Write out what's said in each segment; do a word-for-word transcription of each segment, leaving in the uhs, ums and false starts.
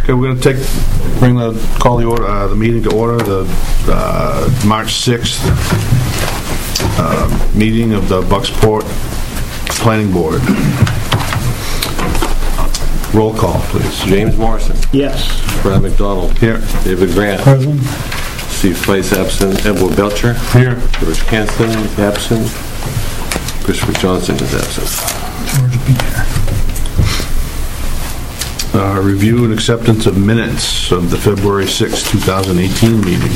Okay, we're going to take, bring the, call the order, uh, the meeting to order, the uh, March sixth uh, meeting of the Bucksport Planning Board. Roll call, please. James Morrison. Yes. Brad McDonald. Here. David Grant. Present. Steve Price absent. Edward Belcher. Here. George Canson is absent. Christopher Johnson is absent. George be here. Uh, review and acceptance of minutes of the February sixth, twenty eighteen meeting.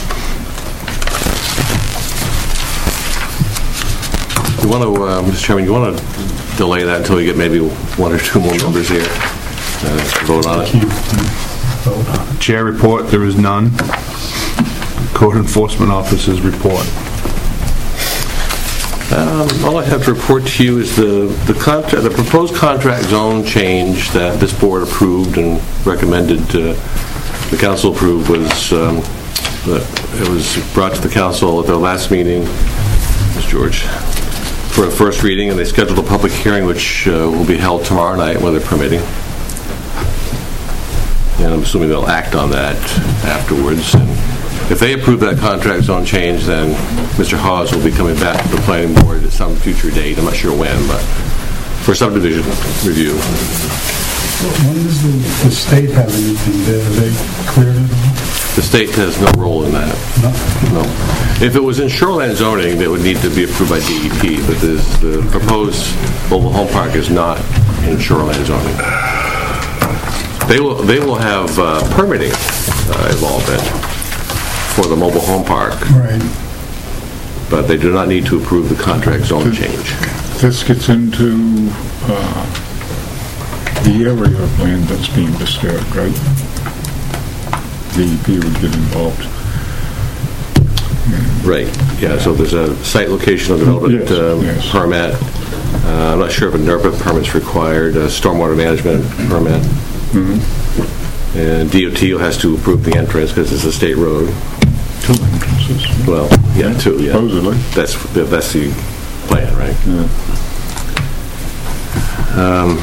You want to, uh, Mister Chairman, you want to delay that until we get maybe one or two more members here uh, to vote on it? Chair report, there is none. Code Enforcement Officer's report. Um, all I have to report to you is the the, contract, the proposed contract zone change that this board approved and recommended uh, the council approved was um, it was brought to the council at their last meeting, Miz George, for a first reading, and they scheduled a public hearing which uh, will be held tomorrow night, weather permitting. And I'm assuming they'll act on that afterwards. And if they approve that contract zone change, then Mister Hawes will be coming back to the planning board at some future date. I'm not sure when, but for subdivision review. When does the, the state have anything there? Have they cleared it all? The state has no role in that. No. No. If it was in shoreline zoning, that would need to be approved by D E P, but this, the proposed mobile home park is not in shoreline zoning. They will they will have uh, permitting uh, involvement for the mobile home park, Right. but they do not need to approve the contract zone change. This gets into uh, the area of land that's being disturbed, right? D E P would get involved. Right. Yeah. So there's a site location of development Yes, uh, yes. permit. Uh, I'm not sure if a NERPA permit's required. A stormwater management permit. Mm-hmm. And D O T has to approve the entrance because it's a state road. Two entrances. Well, yeah, two. Yeah. Supposedly. That's that's the plan, right? Yeah. Um,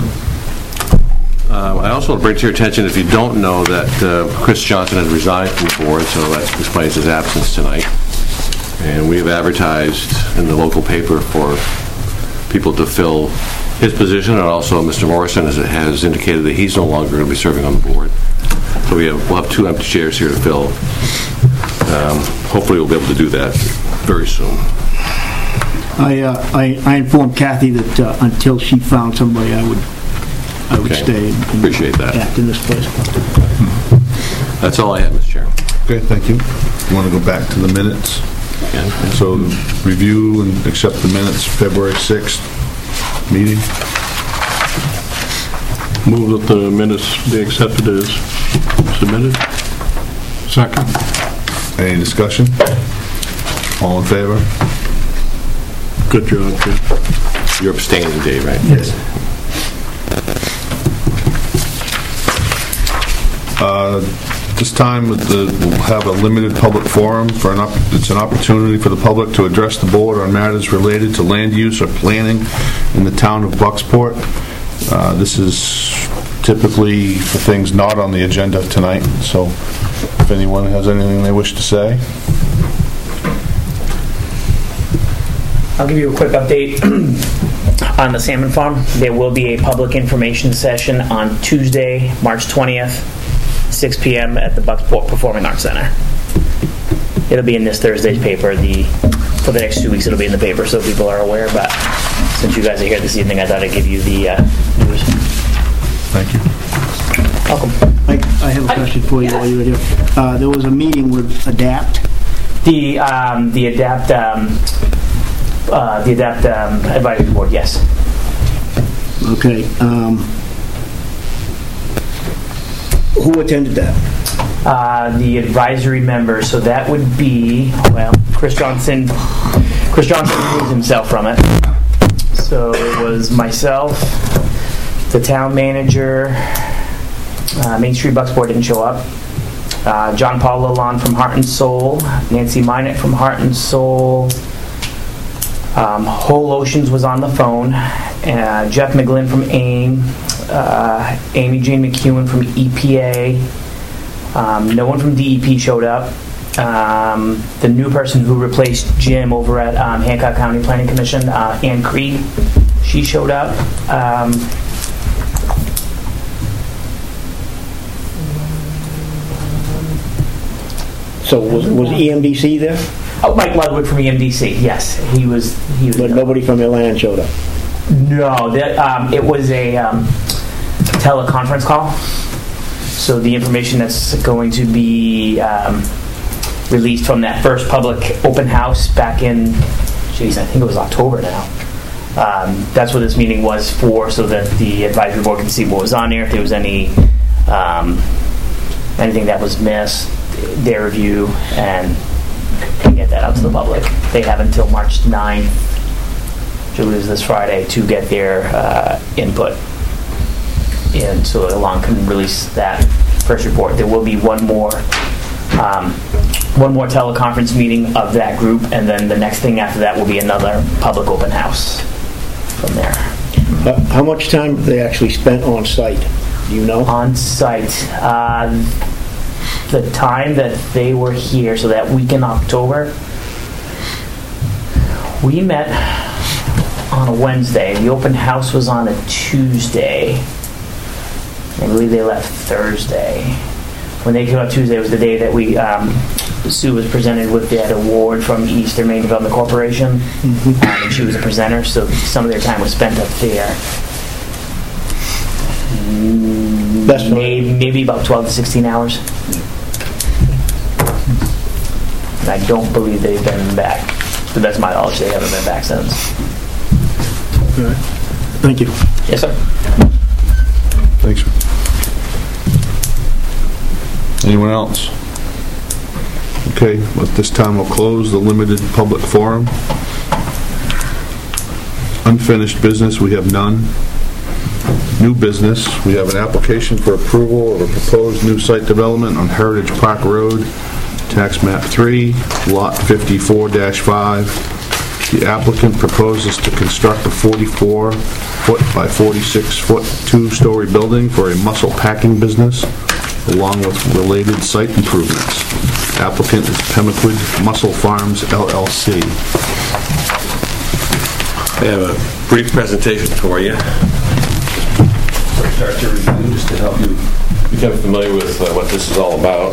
uh, I also want to bring to your attention, if you don't know, that uh, Chris Johnson has resigned from the board, so that explains his absence tonight. And we have advertised in the local paper for people to fill his position, and also Mister Morrison has, has indicated that he's no longer going to be serving on the board. So we have, we'll have two empty chairs here to fill. Um, hopefully we'll be able to do that very soon. I, uh, I I informed Kathy that uh, until she found somebody, I would I would Okay. stay and Appreciate that. act in this place. That's all I have, Mister Chairman. Okay, thank you. You want to go back to the minutes? Yeah. So review and accept the minutes, February sixth meeting. Move that the minutes be accepted as submitted. Second. Any discussion? All in favor? Good job, Jim. You're abstaining, Dave, right? Yes. Uh, This time, the- we'll have a limited public forum for an, op- it's an opportunity for the public to address the board on matters related to land use or planning in the town of Bucksport. Uh, This is typically for things not on the agenda tonight, so if anyone has anything they wish to say. I'll give you a quick update on the salmon farm. There will be a public information session on Tuesday, March twentieth, six p.m. at the Bucksport Performing Arts Center. It'll be in this Thursday's paper. The for the next two weeks, it'll be in the paper, so people are aware. But since you guys are here this evening, I thought I'd give you the uh, news. Thank you. Welcome. I, I have a question for you while you're here. Uh, there was a meeting with ADAPT. The um, the adapt um, uh, the adapt um, advisory board. Yes. Okay. Um, who attended that? Uh, the advisory members, so that would be, well, Chris Johnson. Chris Johnson removed himself from it. So it was myself, the town manager, uh, Main Street Bucksport didn't show up, uh, John Paul Lalonde from Heart and Soul, Nancy Minot from Heart and Soul, um, Whole Oceans was on the phone, uh, Jeff McGlynn from AIM, uh, Amy Jane McEwen from E P A. Um, no one from D E P showed up. Um, the new person who replaced Jim over at um, Hancock County Planning Commission, uh, Ann Creed, she showed up. Um, So was, was E M D C there? oh, Mike Ludwig from E M D C. Yes, he was. He was. But nobody from Milan showed up? No, that um, it was a um, teleconference call. So the information that's going to be um, released from that first public open house back in, geez, I think it was October now. Um, that's what this meeting was for, so that the advisory board can see what was on there, if there was any um, anything that was missed, their review, and, and get that out to the public. They have until March ninth, which is this Friday, to get their uh, input. And so Alon can release that first report. There will be one more um, one more teleconference meeting of that group, and then the next thing after that will be another public open house from there. Uh, how much time have they actually spent on site? Do you know? On site, uh, the time that they were here, so that week in October, we met on a Wednesday. The open house was on a Tuesday. I believe they left Thursday. When they came up Tuesday was the day that we um, Sue was presented with that award from Eastern Maine Development Corporation, mm-hmm. um, and she was a presenter. So some of their time was spent up there. That's maybe, maybe about twelve to sixteen hours. And I don't believe they've been back. To the best of my knowledge, they haven't been back since. All right. Thank you. Yes, sir. Thanks. Anyone else? Okay, at this time we'll close the limited public forum. Unfinished business, we have none. New business, we have an application for approval of a proposed new site development on Heritage Park Road, tax map three, lot fifty-four dash five. The applicant proposes to construct a forty-four foot by forty-six foot two-story building for a mussel packing business, along with related site improvements. Applicant is Pemaquid Mussel Farms, L L C. I have a brief presentation for you. Start to review just to help you become familiar with uh, what this is all about.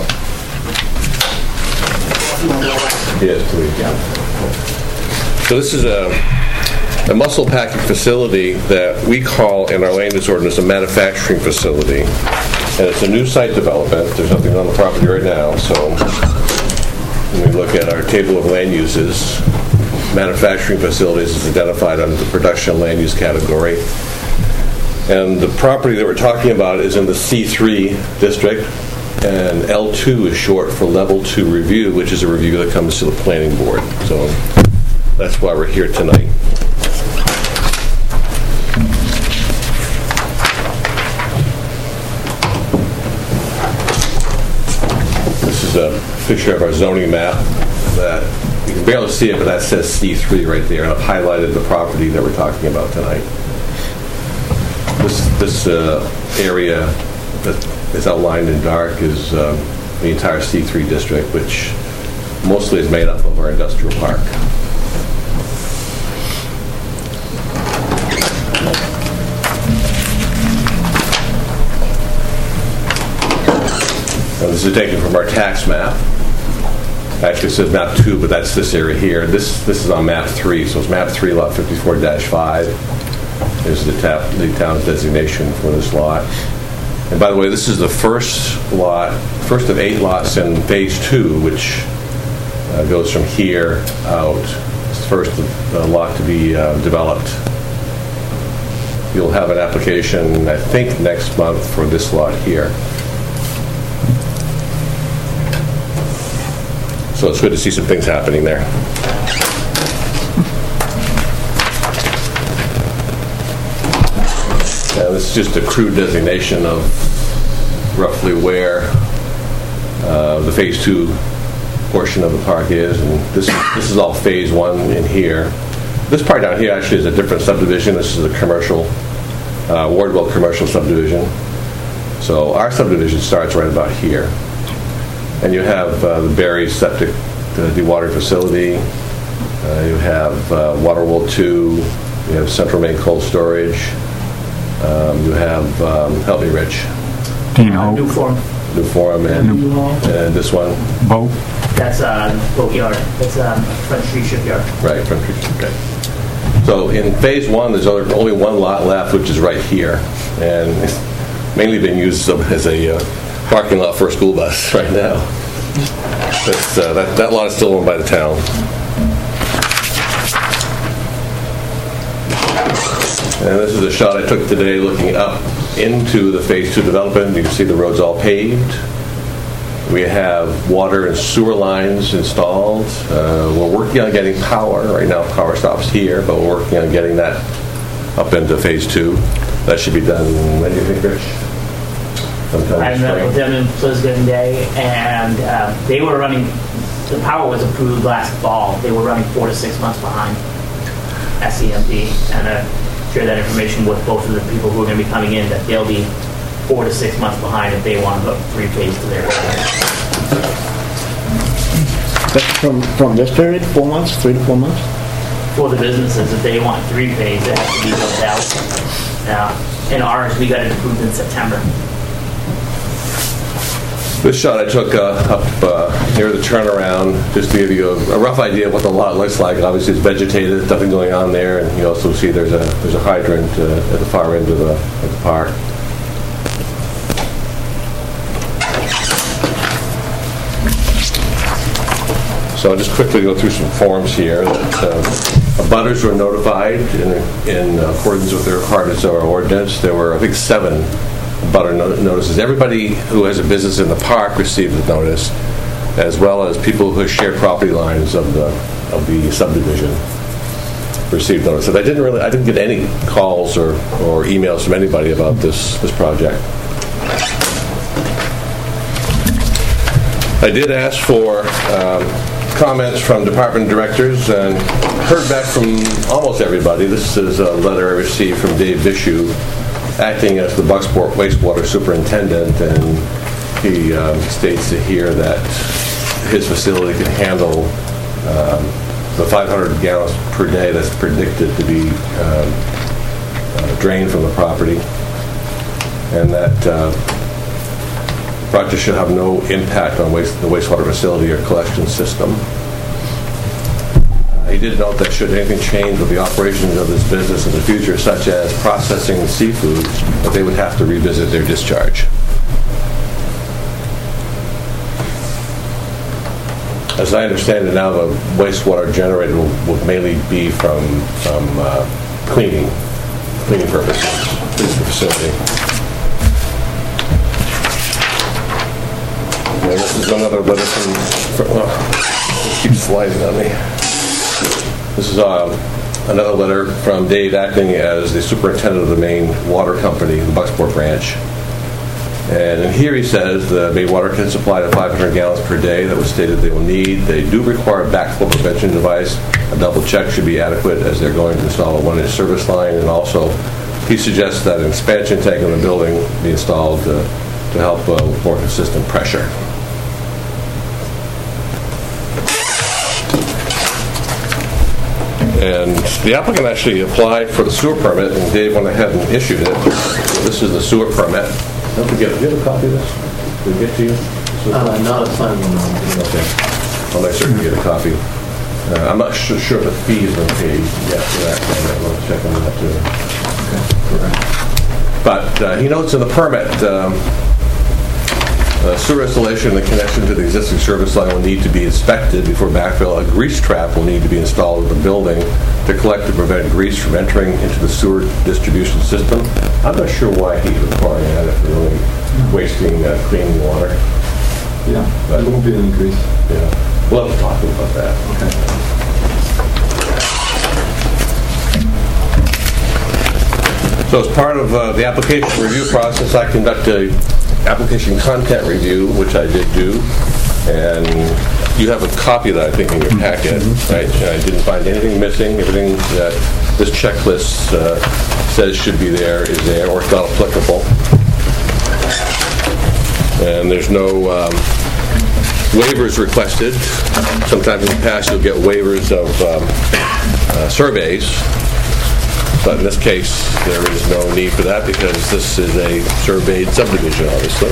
Yes, please. Yeah. So this is a, a mussel packing facility that we call in our land use ordinance a manufacturing facility. And it's a new site development. There's nothing on the property right now, so when we look at our table of land uses, manufacturing facilities is identified under the production land use category. And the property that we're talking about is in the C three district, and L two is short for Level two Review, which is a review that comes to the planning board. So that's why we're here tonight. This is a picture of our zoning map that you can barely see it, but that says C three right there, and I've highlighted the property that we're talking about tonight. This, this uh, area that is outlined in dark is uh, the entire C three district, which mostly is made up of our industrial park. Now, this is taken from our tax map. Actually, it says map two, but that's this area here. This this is on map three, so it's map three, lot fifty-four dash five. Is the, tap, the town's designation for this lot. And by the way, this is the first lot, first of eight lots in phase two, which uh, goes from here out. It's the first uh, lot to be uh, developed. You'll have an application, I think, next month for this lot here. So it's good to see some things happening there. Uh, this is just a crude designation of roughly where uh, the phase two portion of the park is, and this this is all phase one in here. This part down here actually is a different subdivision. This is a commercial uh, Wardwell Commercial Subdivision. So our subdivision starts right about here. And you have uh, the Berry Septic uh, Dewater Facility. Uh, you have uh, Waterwell two. You have Central Maine Cold Storage. Um, you have, um, help me, Rich. Dean Uh, New Hope, form. New Forum and, and this one. Boat, That's uh, boatyard. That's um, Front Street Shipyard. Right, Front Street. Okay. So in phase one, there's only only one lot left, which is right here. And it's mainly being used as a uh, parking lot for a school bus right now. But, uh, that, that lot is still owned by the town. And this is a shot I took today looking up into the phase two development. You can see the road's all paved. We have water and sewer lines installed. Uh, we're working on getting power. Right now, power stops here, but we're working on getting that up into phase two. That should be done, when do you think, Rich? Sometime I in met with spring. them in Pliskin Day, and uh, they were running, the power was approved last fall. They were running four to six months behind S C M P, and uh, share that information with both of the people who are going to be coming in, that they'll be four to six months behind if they want to put three phase to their business. That's from, from this period, four months, three to four months? For the businesses, if they want three phase, it has to be built out. Now, in ours, we got it approved in September. This shot I took uh, up uh, near the turnaround, just to give you a, a rough idea of what the lot looks like. Obviously, it's vegetated, nothing going on there, and you also see there's a there's a hydrant uh, at the far end of the, of the park. So I'll just quickly go through some forms here. That uh, abutters were notified in, in accordance with the requirements of our ordinance. There were, I think, seven abutter no- notices. Everybody who has a business in the park received the notice, as well as people who share property lines of the of the subdivision received notice. And I didn't really, I didn't get any calls or, or emails from anybody about this this project. I did ask for um, comments from department directors and heard back from almost everybody. This is a letter I received from Dave Bishu, acting as the Bucksport wastewater superintendent, and he um, states here that his facility can handle um, the five hundred gallons per day that's predicted to be um, uh, drained from the property, and that uh, the project should have no impact on waste, the wastewater facility or collection system. Uh, he did note that should anything change with the operations of this business in the future, such as processing seafood, that they would have to revisit their discharge. As I understand it now, the wastewater generated will, will mainly be from, from uh, cleaning, cleaning purposes for the facility. And this is another letter from, from oh, it keeps sliding on me. This is um, another letter from Dave acting as the superintendent of the Maine Water Company, the Bucksport branch. And in here he says the Maine Water can supply the five hundred gallons per day that was stated they will need. They do require a backflow prevention device. A double check should be adequate as they're going to install a one-inch service line. And also, he suggests that an expansion tank in the building be installed uh, to help uh, with more consistent pressure. And the applicant actually applied for the sewer permit, and Dave went ahead and issued it. So this is the sewer permit. Don't forget, do you have a copy of this? Did it get to you? Uh, not a final one. Okay. I'll make sure you get a copy. Uh, I'm not su- sure if the fee has been paid yet for that. I'll check on that too. But uh, he notes in the permit, um, uh, sewer installation and the connection to the existing service line will need to be inspected before backfill. A grease trap will need to be installed in the building to collect and prevent grease from entering into the sewer distribution system. I'm not sure why he's requiring that if they're really wasting uh, clean water. Yeah, But- there won't be an increase. Yeah, we'll have to talk about that. So as part of uh, the application review process, I conduct a application content review, which I did do, and you have a copy of that, I think, in your packet, right? And I didn't find anything missing. Everything that this checklist uh, says should be there is there, or it's not applicable. And there's no um, waivers requested. Sometimes in the past you'll get waivers of um, uh, surveys, but in this case there is no need for that because this is a surveyed subdivision, obviously.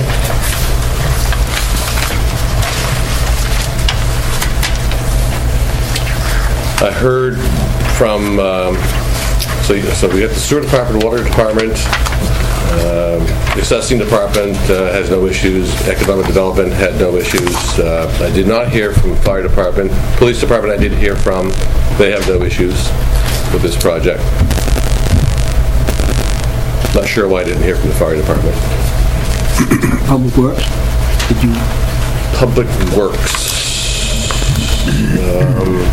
I heard from, um, so, so we got the sewer department, water department, um, the assessing department uh, has no issues, economic development had no issues. Uh, I did not hear from fire department. Police department I did hear from. They have no issues with this project. Not sure why I didn't hear from the fire department. Public Works, did you? Public Works. Um,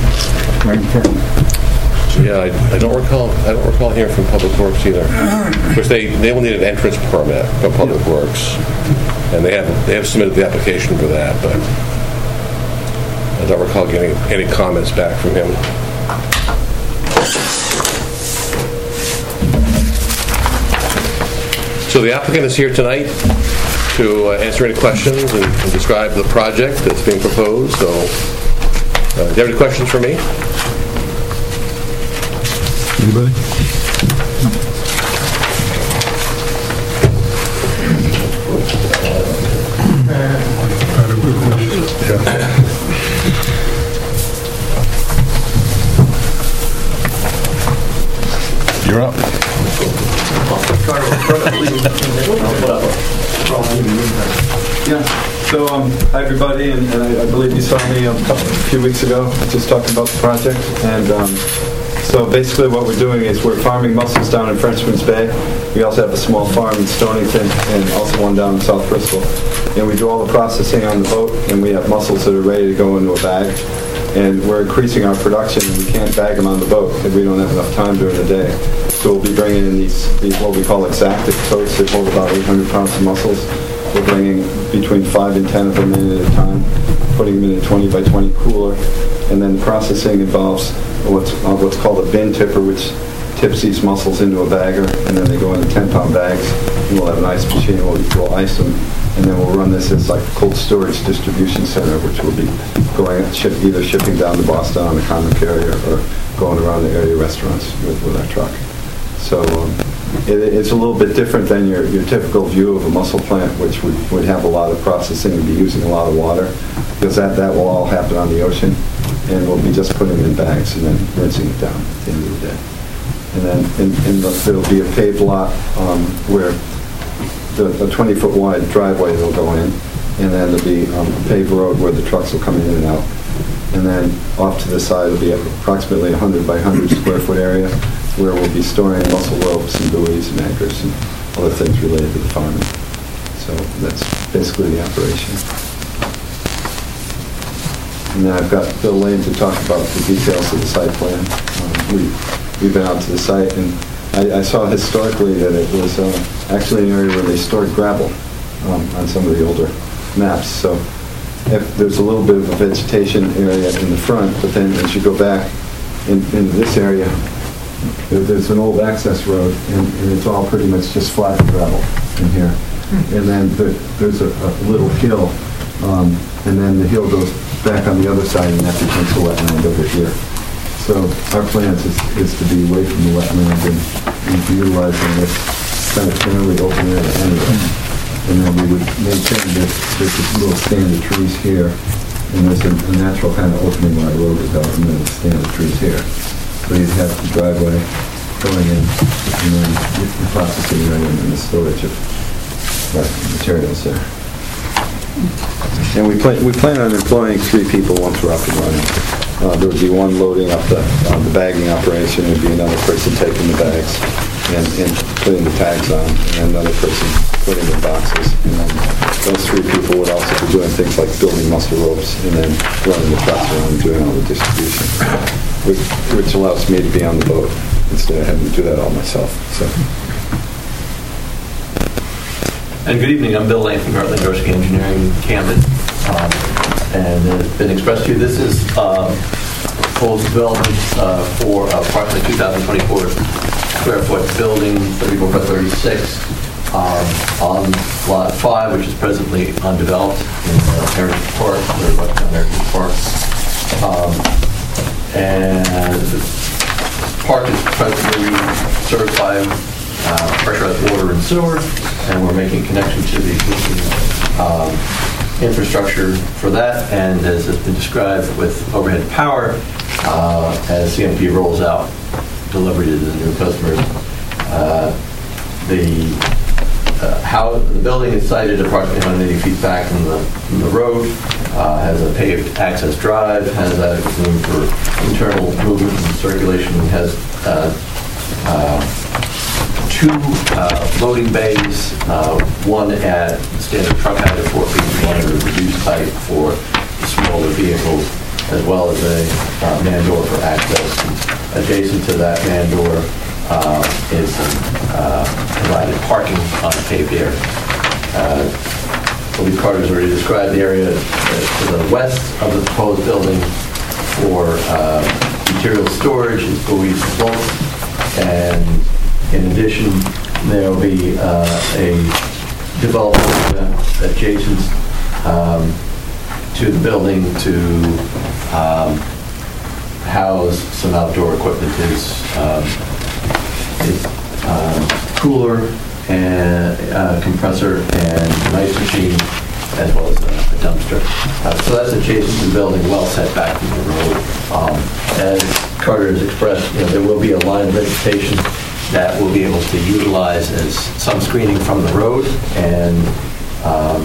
Yeah, I, I don't recall. I don't recall hearing from Public Works either. Of course, they they will need an entrance permit from Public Works, and they have they have submitted the application for that. But I don't recall getting any comments back from him. So the applicant is here tonight to uh, answer any questions and, and describe the project that's being proposed. So, uh, do you have any questions for me? Anybody? You're up. Yeah. So, um, hi everybody, and, and I, I believe you saw me a, couple, a few weeks ago just talking about the project. And um, so basically what we're doing is we're farming mussels down in Frenchman's Bay. We also have a small farm in Stonington and also one down in South Bristol. And we do all the processing on the boat, and we have mussels that are ready to go into a bag. And we're increasing our production, and we can't bag them on the boat because we don't have enough time during the day. So we'll be bringing in these, these what we call exacted totes that hold about eight hundred pounds of mussels. We're bringing between five and ten of them in at a time, putting them in a twenty by twenty cooler, and then the processing involves what's uh, what's called a bin tipper, which tips these mussels into a bagger, and then they go into ten pound bags. And we'll have an ice machine. We'll, we'll ice them, and then we'll run this as like a cold storage distribution center, which will be going ship, either shipping down to Boston on a common carrier or going around the area restaurants with, with our truck. So um, it, it's a little bit different than your, your typical view of a mussel plant, which would, would have a lot of processing and be using a lot of water, because that, that will all happen on the ocean, and we'll be just putting them in bags and then rinsing it down at the end of the day. And then in, in the, there'll be a paved lot um, where the, a twenty foot wide driveway will go in, and then there'll be um, a paved road where the trucks will come in and out. And then off to the side will be approximately a one hundred by one hundred square foot area where we'll be storing mussel ropes and buoys and anchors and other things related to the farming. So that's basically the operation. And then I've got Bill Lane to talk about the details of the site plan. Um, we, we've been out to the site, and I, I saw historically that it was uh, actually an area where they stored gravel um, on some of the older maps. So if there's a little bit of a vegetation area in the front, but then as you go back in, into this area, there, there's an old access road, and, and it's all pretty much just flat gravel in here. And then the, there's a, a little hill, um, and then the hill goes back on the other side, and that becomes the wetland over here. So our plan is, is to be away from the wetland and, and utilizing this kind of fairly open area anyway. And then we would maintain this, there's this little stand of trees here, and there's a, a natural kind of opening where the road would go, and then a stand of trees here. So you'd have the driveway going in, and then the processing area, and then the storage of uh, materials there. And we plan, we plan on employing three people once we're up and running. Uh, there would be one loading up the, uh, the bagging operation, there would be another person taking the bags and, and putting the tags on, and another person putting the boxes. And then those three people would also be doing things like building mussel ropes and then running the trucks around and doing all the distribution, which, which allows me to be on the boat instead of having to do that all myself. So. And good evening, I'm Bill Lane from Gartley Gorski Engineering in Camden. Um, and it's been expressed to you, this is uh, proposed development uh, for approximately two thousand twenty-four square foot building, thirty-four by thirty-six, um, on lot five, which is presently undeveloped in uh, Heritage Park, or Westtown Heritage Park. Um, and the park is presently served by uh, pressurized water and sewer, and we're making connection to the existing um, infrastructure for that, and as has been described with overhead power, uh, as C M P rolls out delivery to the new customers. Uh, the uh, how the building is sited approximately one hundred eighty feet back from the, from the road, uh, has a paved access drive, has adequate room for internal movement and circulation, and has uh, uh, two uh, loading bays, uh, one at the standard truck height of four feet, and one at a reduced height for smaller vehicles, as well as a uh, man door for access. Adjacent to that man door uh, is uh, provided parking on a paved area. Uh, Lee Carter's already described the area to the west of the proposed building for uh, material storage is buoys and floats, and in addition, there will be uh, a development uh, adjacent um, to the building to um, house some outdoor equipment. Is um, is um, cooler and uh, compressor and an ice machine, as well as a, a dumpster. Uh, so that's adjacent to the building, well set back from the road. Um, as Carter has expressed, you know, there will be a line of vegetation that we'll be able to utilize as some screening from the road, and um,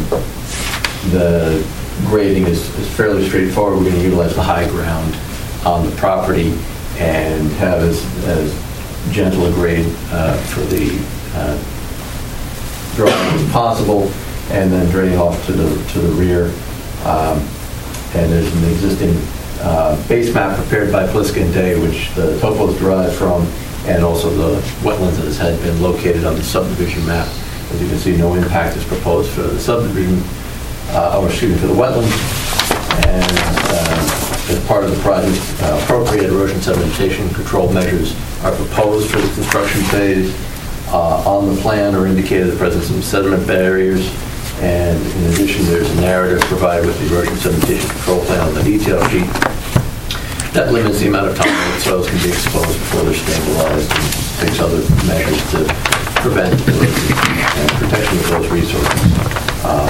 the grading is, is fairly straightforward. We're going to utilize the high ground on the property and have as, as gentle a grade uh, for the uh, drawing as possible, and then drain off to the to the rear. Um, and there's an existing uh, base map prepared by Pliska and Day, which the topo is derived from, and also the wetlands that had been located on the subdivision map. As you can see, no impact is proposed for the subdivision, uh, or excuse me, for the wetlands. And uh, as part of the project, uh, appropriate erosion sedimentation control measures are proposed for the construction phase. Uh, on the plan are indicated the presence of sediment barriers, and in addition, there's a narrative provided with the erosion sedimentation control plan on the detail sheet that limits the amount of time that soils can be exposed before they're stabilized, and takes other measures to prevent erosion and protection of those resources. Uh,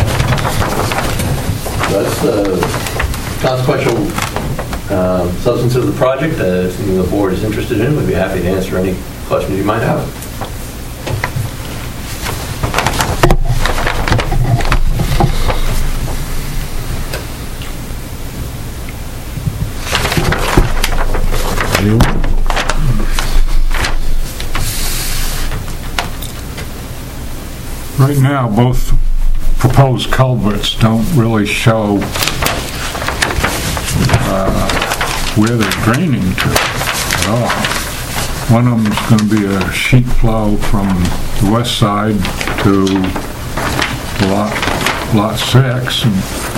that's the consequential uh, substance of the project. Uh, if something the board is interested in, we'd be happy to answer any questions you might have. Right now, both proposed culverts don't really show uh, where they're draining to at all. One of them is going to be a sheet flow from the west side to lot, lot six, and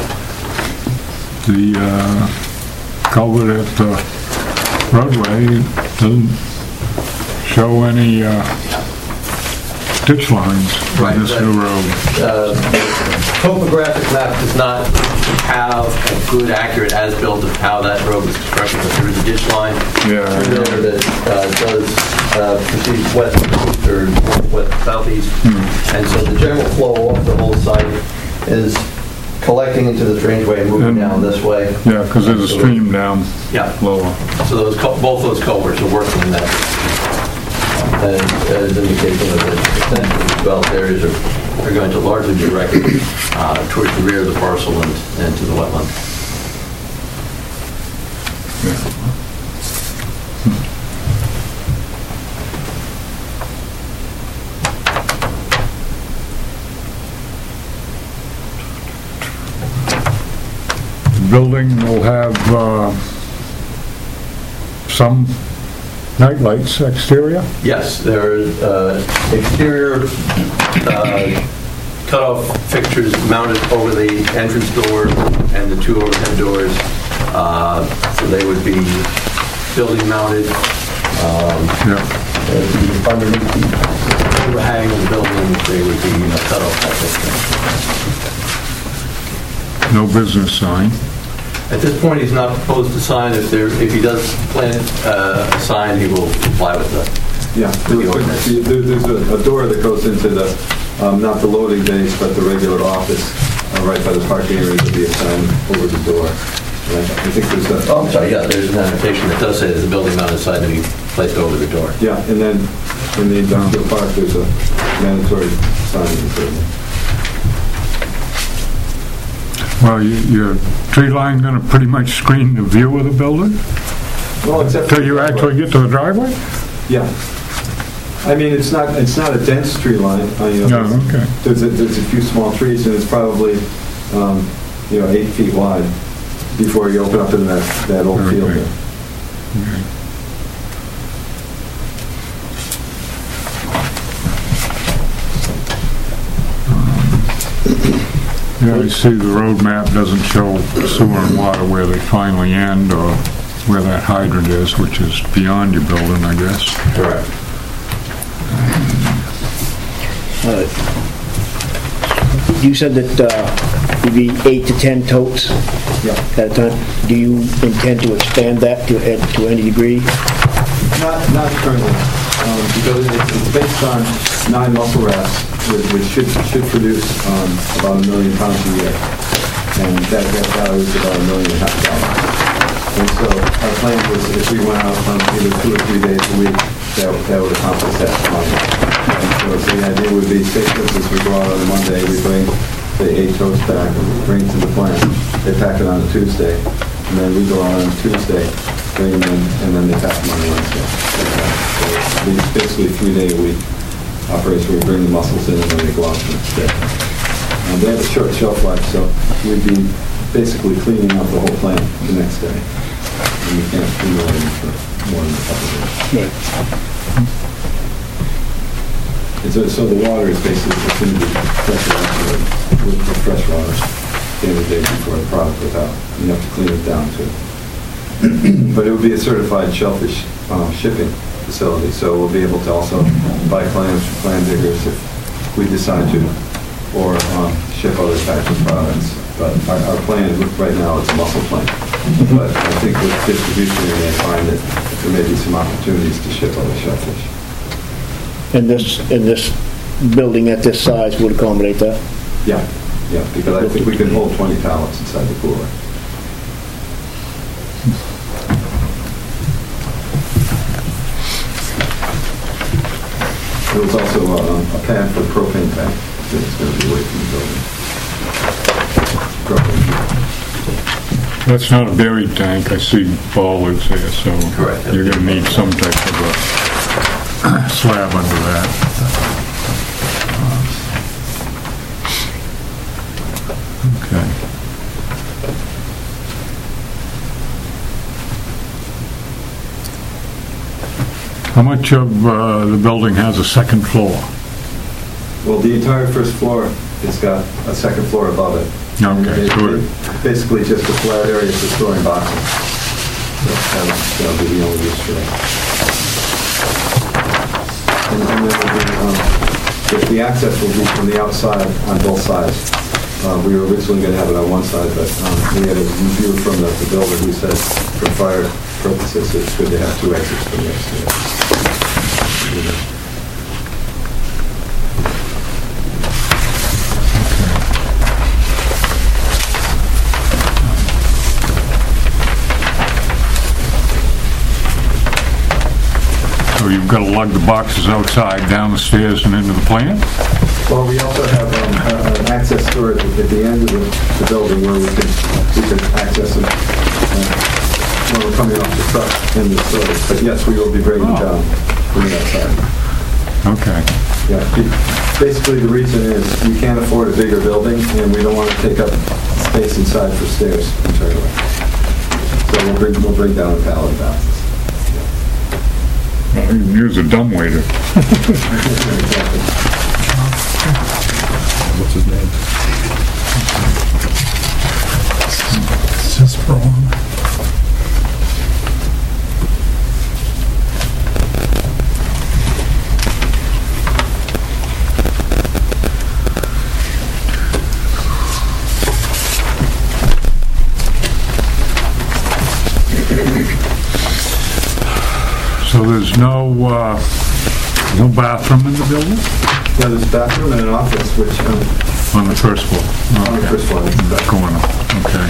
the uh, culvert at the roadway doesn't show any uh, ditch lines for Right, this right. new road. Uh, topographic map does not have a good, accurate as-built of how that road was constructed, but there is a ditch line Yeah. through there that uh, does uh, proceed west, east, or northwest, southeast. Hmm. And so the general flow off the whole site is collecting into the drainageway and moving And- down this way. Yeah, because there's a stream down Yeah. lower. So those, cul- both those culverts are working in that. And as indicated, the extension developed areas are, are going to largely be directed uh, towards the rear of the parcel and, and to the wetland. The building will have uh, some night lights exterior. Yes, there are uh, exterior uh, cutoff fixtures mounted over the entrance door and the two overhead doors. Uh, so they would be building mounted. Um, Yeah. the Underneath the overhang of the building, they would be uh, cut off like this. No business sign. At this point, he's not proposed to sign. If there, if he does plan uh, a sign, he will comply with that. Yeah, there- there- there's a a door that goes into the, um, not the loading bays, but the regular office, uh, right by the parking area, there'll be a sign over the door. And I think there's a... Oh, I'm sorry, yeah, there's an annotation that does say there's a building mounted sign to be placed over the door. Yeah, and then in the industrial park, there's a mandatory sign in the Well, you- your tree line gonna pretty much screen the view of the building Well, except... till you actually get to the driveway? Yeah. I mean, it's not, it's not a dense tree line. uh, you know, No, there's- okay. There's a, there's a few small trees, and it's probably, um, you know, eight feet wide before you open up in that, that old field Okay. there. Yeah, you see the road map doesn't show sewer and water where they finally end or where that hydrant is, which is beyond your building, I guess. Correct. You said that uh, it'd be eight to ten totes Yeah. at a time. Do you intend to expand that to uh, to any degree? Not, not currently, um, because it's it's based on nine muscle rafts, which which should, should produce um, about a million pounds a year. And that, that value is about a million and a half dollars. And so our plan was if we went out on either two or three days a week, that, that would accomplish that volume. And so, so the idea would be, say for instance, we go out on a Monday, we bring the eight totes back and bring it to the plant. They pack it on a Tuesday, and then we go out on Tuesday, bring them in, and then they pack them on Wednesday. So it's basically a three-day-a-week operation. We bring the mussels in, and then they go out the next day. Um, they have a short shelf life, so we'd be basically cleaning out the whole plant the next day. And we can't accumulate them for more than a couple of days. And so, so the water is basically just going to be pressure washed with, with fresh water at the end of the day before the product goes out. You have to clean it down too. But it would be a certified shellfish um, shipping facility, so we'll be able to also buy clams from clam diggers if we decide to, or um, ship other types of products. But our, our plan right now is a mussel plant. But I think with distribution, we may find that there may be some opportunities to ship other shellfish. And this, and this building at this size would accommodate that? Yeah, yeah, because I think we can hold twenty pallets inside the cooler. There was also um, a pad for propane tank that's going to be away from the building. Propane. That's not a buried tank. I see bollards there, so Correct. you're going to need some type of a slab under that. Okay. How much of uh, the building has a second floor? Well, the entire first floor has got a second floor above it. Okay, It- good. it's Basically just a flat area for storing boxes. So that'll that'll be the only use for that. And and then there'll be, um, the the access will be from the outside on both sides. Uh, We were originally going to have it on one side, but um, we had a review from the the builder who said for fire purposes, it's good to have two exits from the exterior. So you've got to lug the boxes outside, down the stairs, and into the plant? Well, we also have um, a- an access storage at the end of the the building where we could, we could access them uh, when we're coming off the truck in the storage. But yes, we will be bringing it down from the outside. Okay. Yeah, be- basically the reason is we can't afford a bigger building and we don't want to take up space inside for stairs internally. So we'll bring, we'll bring down a pallet of boxes. Well, you can use a dumbwaiter. Exactly. What's his name? It's just wrong. So there's no, uh, no bathroom in the building? Yeah, there's a bathroom and an office, which, um, On the first floor? on the Okay. first floor. That's going up, okay.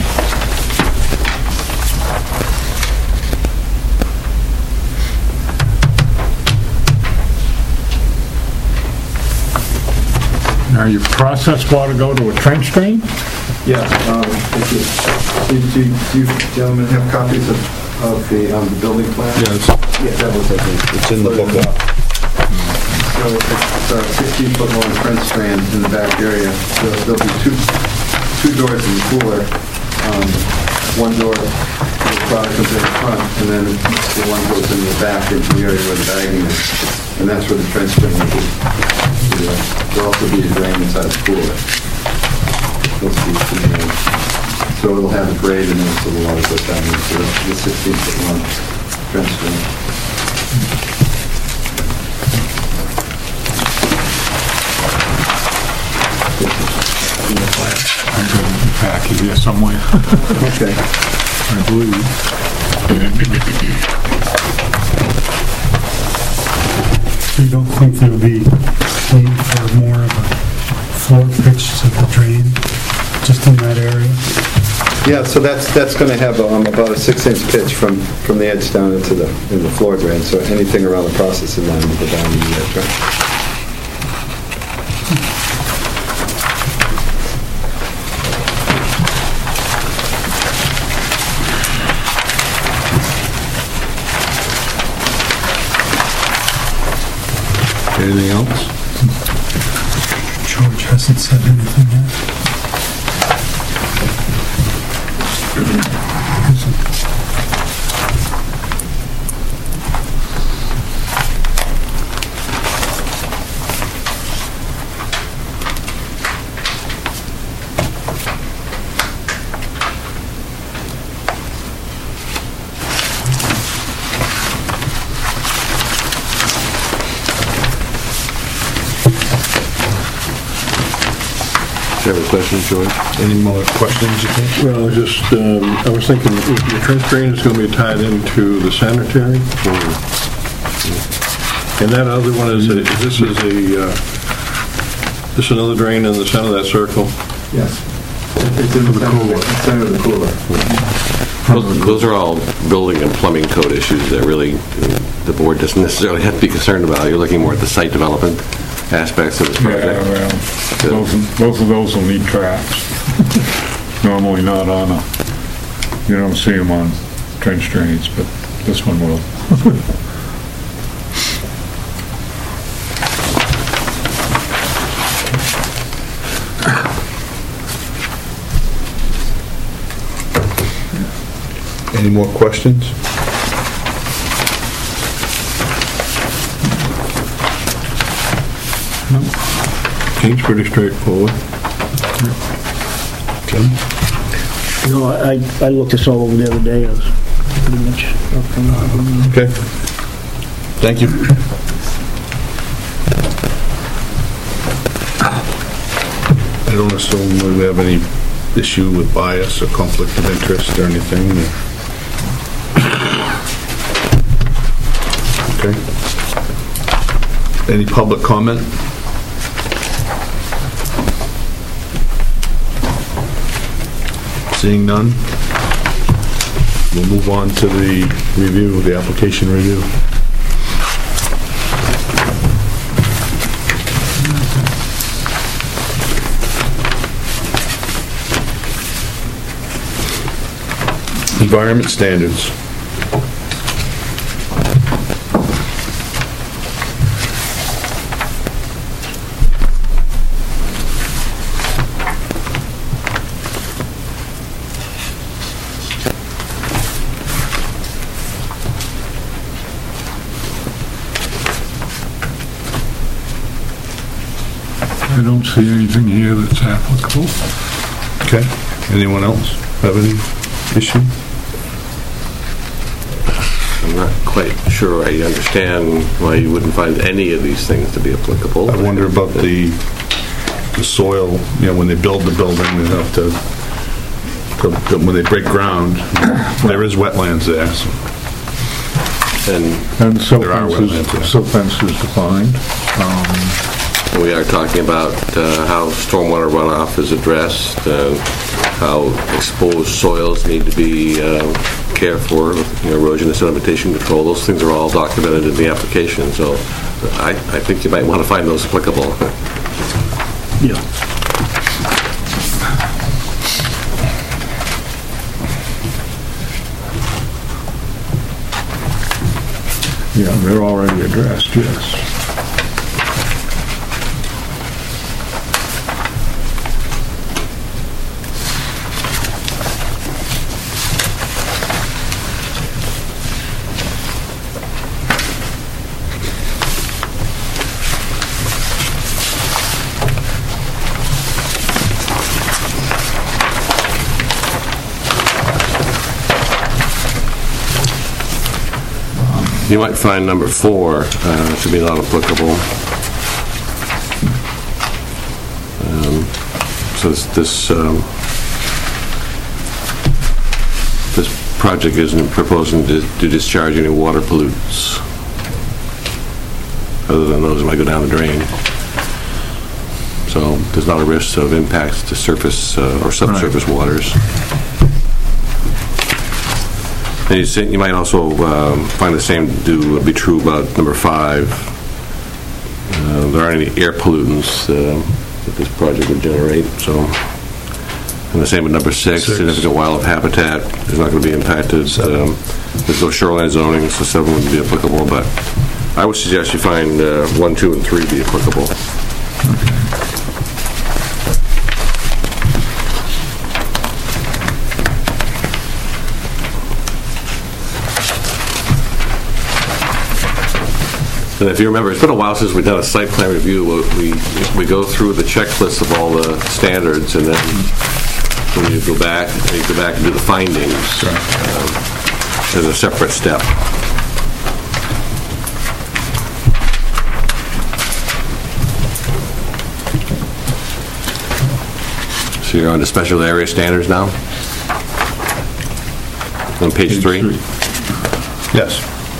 Now, your processed water go to a trench drain? Yeah, um, if you, do do you gentlemen have copies of, of the, um, the building plan? Yes, Yeah, that was, I think. it's in the booklet. So it's a sixteen foot long French strand in the back area. So there'll be two, two doors in the cooler. Um, One door, the product comes in the front, and then the one goes in the back into the area where the bagging is. And that's where the French drain will be. There'll also be a drain inside the cooler. Those two two drains. So it'll have a grade and then so the water goes down into the sixteen foot long French drain. I got it in the packet here somewhere, Okay. I believe. You don't think there would be need for more of a floor pitch to the drain, just in that area? Yeah, so that's, that's going to have um, about a six-inch pitch from, from the edge down into the, in the floor drain, so anything around the processing line will go down into that drain. Anything else? George hasn't said anything yet. Do you have a question, George? Any more questions you think? Well, I was just, um, I was thinking, if the trench drain is going to be tied into the sanitary. And that other one is, a- this is a, uh, this is another drain in the center of that circle. Yes. It's in the cooler. Center of the cooler. Those those are all building and plumbing code issues that really uh, the board doesn't necessarily have to be concerned about. You're looking more at the site development aspects of this Yeah, project. well, both, both of those will need traps. Normally not on a, you don't see them on trench drains, but this one will. Any more questions? Seems pretty straightforward. Tim? You know, I, I looked this all over the other day. I was pretty much up on Okay. Thank you. I don't assume we have any issue with bias or conflict of interest or anything. Okay. Any public comment? Seeing none, we'll move on to the review, the application review. Environment standards. I don't see anything here that's applicable. Okay. Anyone else have any issue? I'm not quite sure I understand why you wouldn't find any of these things to be applicable. I wonder about the, the soil, you know, when they build the building, they have to, to- when they break ground, there is wetlands there, so. And And silt There are fence wetlands, yeah. is, silt fence is defined. Um, we are talking about uh, how stormwater runoff is addressed, uh, how exposed soils need to be uh, cared for, you know, erosion and sedimentation control. Those things are all documented in the application, so I, I think you might want to find those applicable. Yeah. Yeah, they're already addressed, yes. You might find number four uh, to be not applicable. Um, so this this, um, this project isn't proposing to, to discharge any water pollutants other than those that might go down the drain. So there's not a risk of impacts to surface uh, or subsurface waters. And you, say, you might also um, find the same to be true about number five. Uh, there aren't any air pollutants uh, that this project would generate. So, and the same with number six. Six. Significant wildlife habitat is not going to be impacted. Um, there's no shoreline zoning, so seven wouldn't be applicable. But I would suggest you find uh, one, two, and three be applicable. And if you remember, it's been a while since we've done a site plan review. We we go through the checklist of all the standards, and then when you go back, you go back and do the findings um, as a separate step. So you're on to special area standards now? On page, Page three? three. Yes.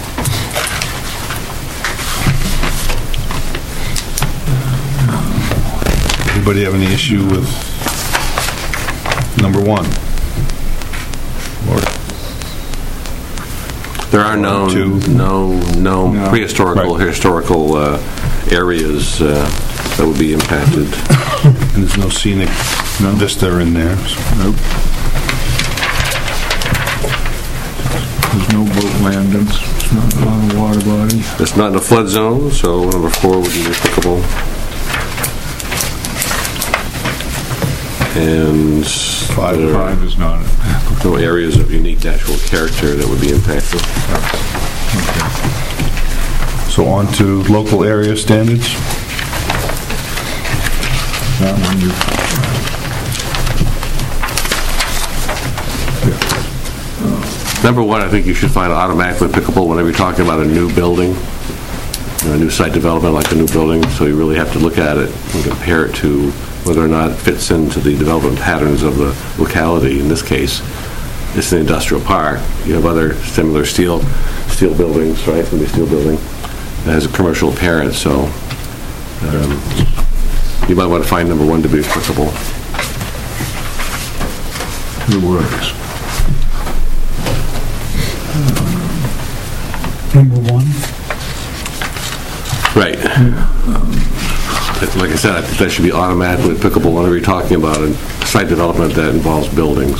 Anybody have any issue with number one? Or There are no, Two. no, no No. prehistorical, Right. historical uh, areas uh, that would be impacted. and there's no scenic vista in there. so- Nope. There's no boat landings. It's not on a water body. It's not in a flood zone, so number four would be applicable. And Five. there are Five is not. no areas of unique natural character that would be impacted. So on to local area standards. That one you, Number one, I think you should find automatically applicable whenever you're talking about a new building, you know, a new site development like a new building, so you really have to look at it and compare it to whether or not it fits into the development patterns of the locality. In this case, it's an industrial park. You have other similar steel steel buildings, right? It's going to be a steel building that has a commercial appearance, so um, you might want to find number one to be applicable. it works. Number one, Right. Like I said, I think that should be automatically applicable whenever you're talking about a site development that involves buildings.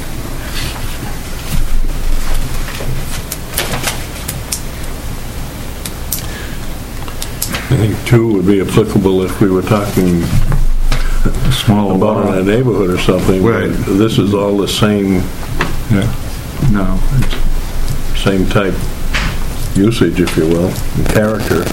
I think two would be applicable if we were talking Small about in a lot. neighborhood or something. Right. This is all the same, Yeah. No, it's, same type usage, if you will, and character.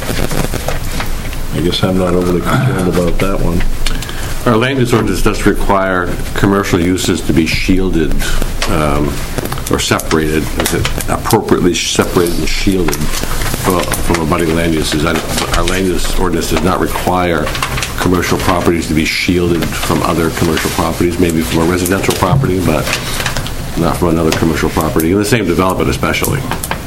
I guess I'm not overly concerned about that one. Our land use ordinance does require commercial uses to be shielded um, or separated, is it appropriately separated and shielded from, from abutting land uses. I- Our land use ordinance does not require commercial properties to be shielded from other commercial properties, maybe from a residential property, but not from another commercial property, in the same development especially.